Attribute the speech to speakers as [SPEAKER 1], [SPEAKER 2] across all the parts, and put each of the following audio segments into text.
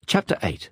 [SPEAKER 1] Chapter 8.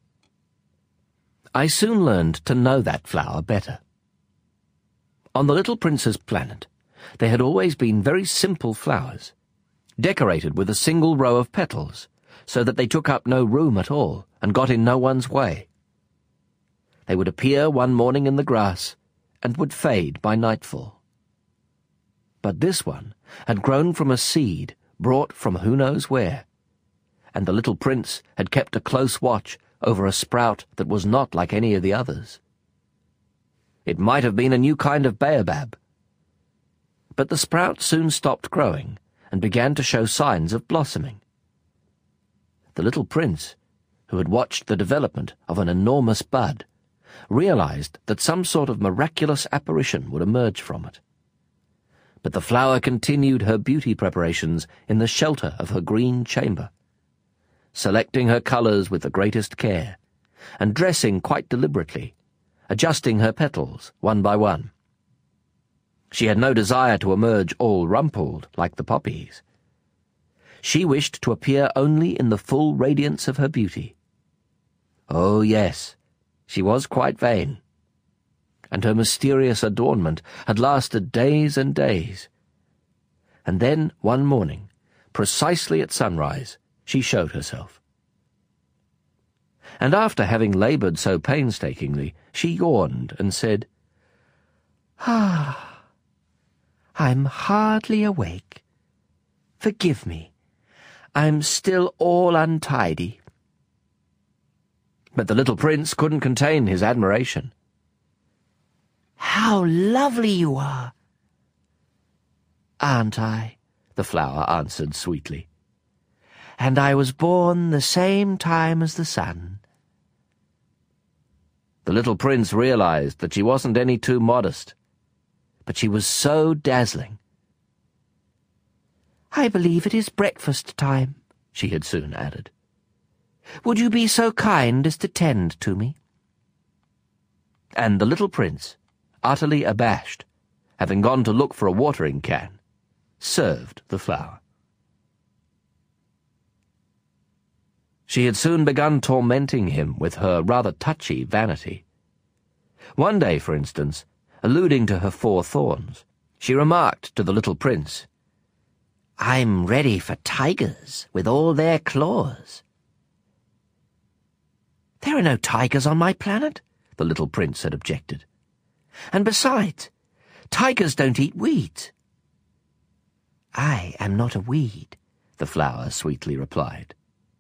[SPEAKER 1] I soon learned to know that flower better. On the little prince's planet, there had always been very simple flowers, decorated with a single row of petals, so that they took up no room at all and got in no one's way. They would appear one morning in the grass and would fade by nightfall. But this one had grown from a seed brought from who knows where, and the little prince had kept a close watch over a sprout that was not like any of the others. It might have been a new kind of baobab. But the sprout soon stopped growing and began to show signs of blossoming. The little prince, who had watched the development of an enormous bud, realized that some sort of miraculous apparition would emerge from it. But the flower continued her beauty preparations in the shelter of her green chamber, selecting her colors with the greatest care, and dressing quite deliberately, adjusting her petals one by one. She had no desire to emerge all rumpled like the poppies. She wished to appear only in the full radiance of her beauty. Oh yes, she was quite vain, and her mysterious adornment had lasted days and days. And then, one morning, precisely at sunrise, she showed herself. And after having labored so painstakingly, she yawned and said, "Ah, I'm hardly awake. Forgive me. I'm still all untidy." But the little prince couldn't contain his admiration. "How lovely you are!" "Aren't I?" the flower answered sweetly. "And I was born the same time as the sun." The little prince realized that she wasn't any too modest, but she was so dazzling. "I believe it is breakfast time," she had soon added. "Would you be so kind as to tend to me?" And the little prince, utterly abashed, having gone to look for a watering can, served the flower. She had soon begun tormenting him with her rather touchy vanity. One day, for instance, alluding to her 4 thorns, she remarked to the little prince, "I'm ready for tigers with all their claws." "There are no tigers on my planet," the little prince had objected. "And besides, tigers don't eat weeds." "I am not a weed," the flower sweetly replied.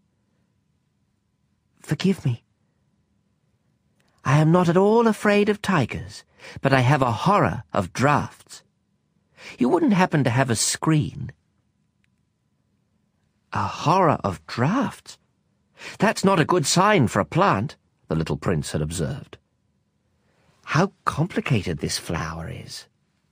[SPEAKER 1] "Forgive me. I am not at all afraid of tigers, but I have a horror of draughts. You wouldn't happen to have a screen?" "A horror of draughts? That's not a good sign for a plant," the little prince had observed. "How complicated this flower is."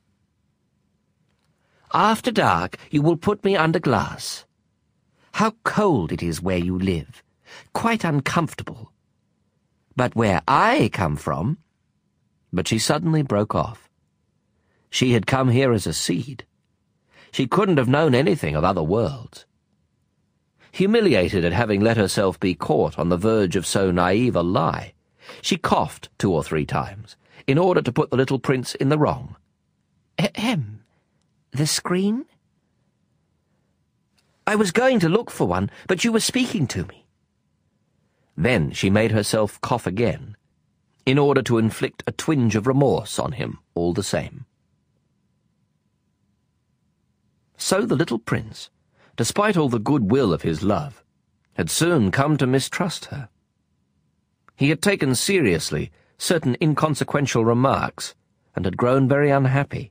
[SPEAKER 1] "After dark you will put me under glass. How cold it is where you live. Quite uncomfortable. But where I come from—" But she suddenly broke off. She had come here as a seed. She couldn't have known anything of other worlds. Humiliated at having let herself be caught on the verge of so naive a lie, she coughed 2 or 3 times, in order to put the little prince in the wrong. "Ahem. The screen?" "I was going to look for one, but you were speaking to me." Then she made herself cough again, in order to inflict a twinge of remorse on him all the same. So the little prince, despite all the goodwill of his love, had soon come to mistrust her. He had taken seriously certain inconsequential remarks, and had grown very unhappy.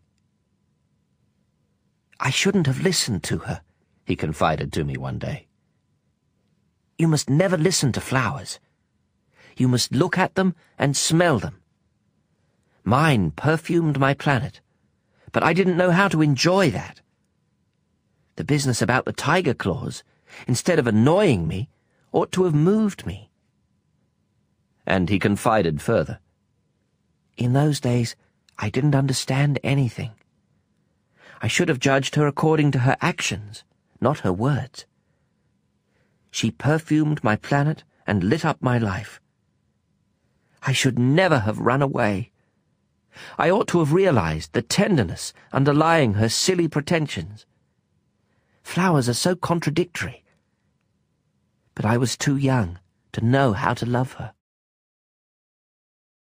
[SPEAKER 1] "I shouldn't have listened to her," he confided to me one day. "You must never listen to flowers. You must look at them and smell them. Mine perfumed my planet, but I didn't know how to enjoy that. The business about the tiger claws, instead of annoying me, ought to have moved me." And he confided further, "In those days, I didn't understand anything. I should have judged her according to her actions, not her words. She perfumed my planet and lit up my life. I should never have run away. I ought to have realized the tenderness underlying her silly pretensions. Flowers are so contradictory. But I was too young to know how to love her.